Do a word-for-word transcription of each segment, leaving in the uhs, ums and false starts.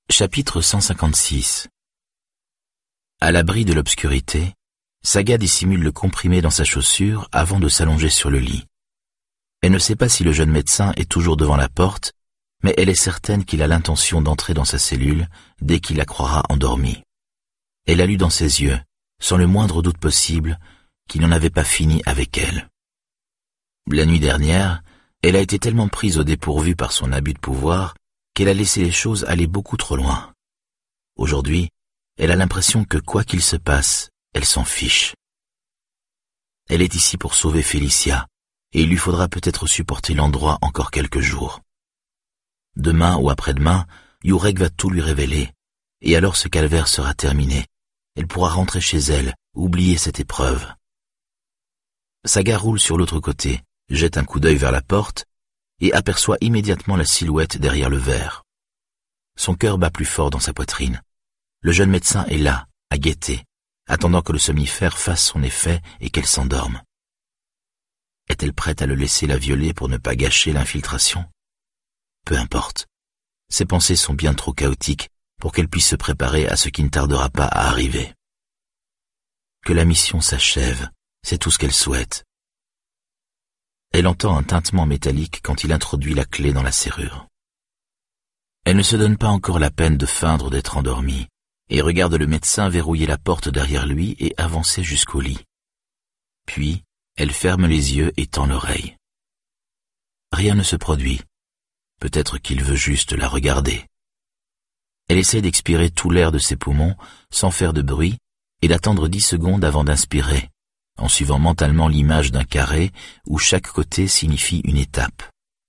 Chapitre cent cinquante-six. À l'abri de l'obscurité, Saga dissimule le comprimé dans sa chaussure avant de s'allonger sur le lit. Elle ne sait pas si le jeune médecin est toujours devant la porte, mais elle est certaine qu'il a l'intention d'entrer dans sa cellule dès qu'il la croira endormie. Elle a lu dans ses yeux, sans le moindre doute possible, qu'il n'en avait pas fini avec elle. La nuit dernière, elle a été tellement prise au dépourvu par son abus de pouvoir qu'elle a laissé les choses aller beaucoup trop loin. Aujourd'hui, elle a l'impression que quoi qu'il se passe, elle s'en fiche. Elle est ici pour sauver Félicia, et il lui faudra peut-être supporter l'endroit encore quelques jours. Demain ou après-demain, Jurek va tout lui révéler, et alors ce calvaire sera terminé. Elle pourra rentrer chez elle, oublier cette épreuve. Saga roule sur l'autre côté, jette un coup d'œil vers la porte, et aperçoit immédiatement la silhouette derrière le verre. Son cœur bat plus fort dans sa poitrine. Le jeune médecin est là, à guetter, attendant que le somnifère fasse son effet et qu'elle s'endorme. Est-elle prête à le laisser la violer pour ne pas gâcher l'infiltration? Peu importe. Ses pensées sont bien trop chaotiques pour qu'elle puisse se préparer à ce qui ne tardera pas à arriver. Que la mission s'achève, c'est tout ce qu'elle souhaite. Elle entend un tintement métallique quand il introduit la clé dans la serrure. Elle ne se donne pas encore la peine de feindre d'être endormie, et regarde le médecin verrouiller la porte derrière lui et avancer jusqu'au lit. Puis, elle ferme les yeux et tend l'oreille. Rien ne se produit. Peut-être qu'il veut juste la regarder. Elle essaie d'expirer tout l'air de ses poumons, sans faire de bruit, et d'attendre dix secondes avant d'inspirer, en suivant mentalement l'image d'un carré où chaque côté signifie une étape.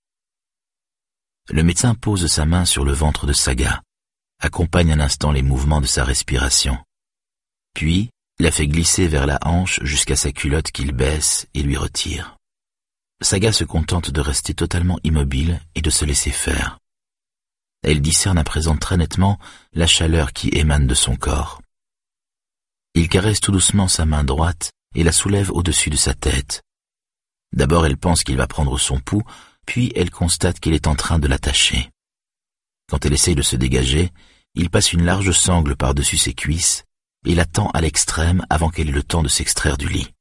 Le médecin pose sa main sur le ventre de Saga, accompagne un instant les mouvements de sa respiration, puis la fait glisser vers la hanche jusqu'à sa culotte qu'il baisse et lui retire. Saga se contente de rester totalement immobile et de se laisser faire. Elle discerne à présent très nettement la chaleur qui émane de son corps. Il caresse tout doucement sa main droite et la soulève au-dessus de sa tête. D'abord elle pense qu'il va prendre son pouls, puis elle constate qu'il est en train de l'attacher. Quand elle essaye de se dégager, il passe une large sangle par-dessus ses cuisses et la tend à l'extrême avant qu'elle ait le temps de s'extraire du lit.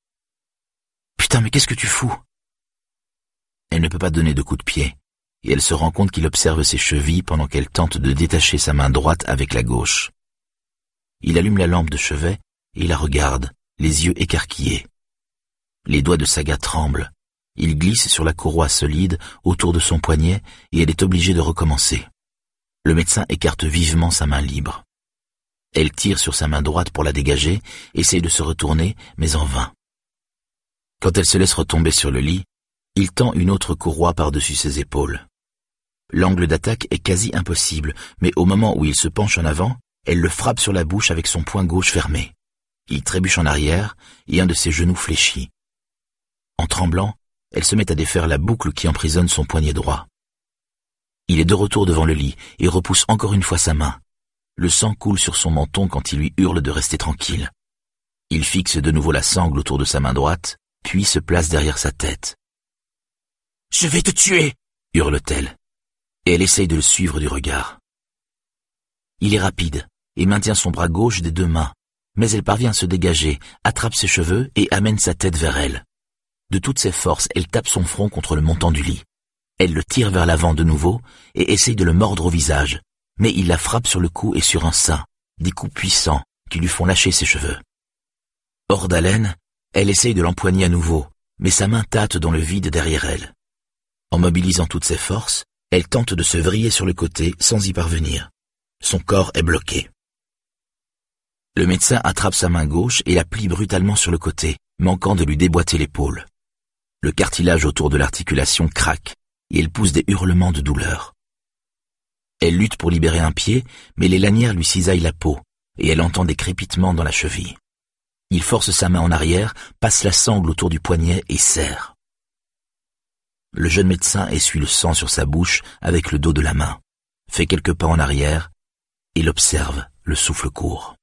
« Putain, mais qu'est-ce que tu fous ?» Elle ne peut pas donner de coup de pied, et elle se rend compte qu'il observe ses chevilles pendant qu'elle tente de détacher sa main droite avec la gauche. Il allume la lampe de chevet et la regarde, les yeux écarquillés. Les doigts de Saga tremblent. Il glisse sur la courroie solide autour de son poignet et elle est obligée de recommencer. Le médecin écarte vivement sa main libre. Elle tire sur sa main droite pour la dégager, essaye de se retourner, mais en vain. Quand elle se laisse retomber sur le lit, il tend une autre courroie par-dessus ses épaules. L'angle d'attaque est quasi impossible, mais au moment où il se penche en avant, elle le frappe sur la bouche avec son poing gauche fermé. Il trébuche en arrière et un de ses genoux fléchit. En tremblant, elle se met à défaire la boucle qui emprisonne son poignet droit. Il est de retour devant le lit et repousse encore une fois sa main. Le sang coule sur son menton quand il lui hurle de rester tranquille. Il fixe de nouveau la sangle autour de sa main droite, puis se place derrière sa tête. « Je vais te tuer !» hurle-t-elle, et elle essaye de le suivre du regard. Il est rapide et maintient son bras gauche des deux mains, mais elle parvient à se dégager, attrape ses cheveux et amène sa tête vers elle. De toutes ses forces, elle tape son front contre le montant du lit. Elle le tire vers l'avant de nouveau et essaye de le mordre au visage, mais il la frappe sur le cou et sur un sein, des coups puissants qui lui font lâcher ses cheveux. Hors d'haleine, elle essaye de l'empoigner à nouveau, mais sa main tâte dans le vide derrière elle. En mobilisant toutes ses forces, elle tente de se vriller sur le côté sans y parvenir. Son corps est bloqué. Le médecin attrape sa main gauche et la plie brutalement sur le côté, manquant de lui déboîter l'épaule. Le cartilage autour de l'articulation craque et elle pousse des hurlements de douleur. Elle lutte pour libérer un pied, mais les lanières lui cisaillent la peau et elle entend des crépitements dans la cheville. Il force sa main en arrière, passe la sangle autour du poignet et serre. Le jeune médecin essuie le sang sur sa bouche avec le dos de la main, fait quelques pas en arrière et l'observe, le souffle court.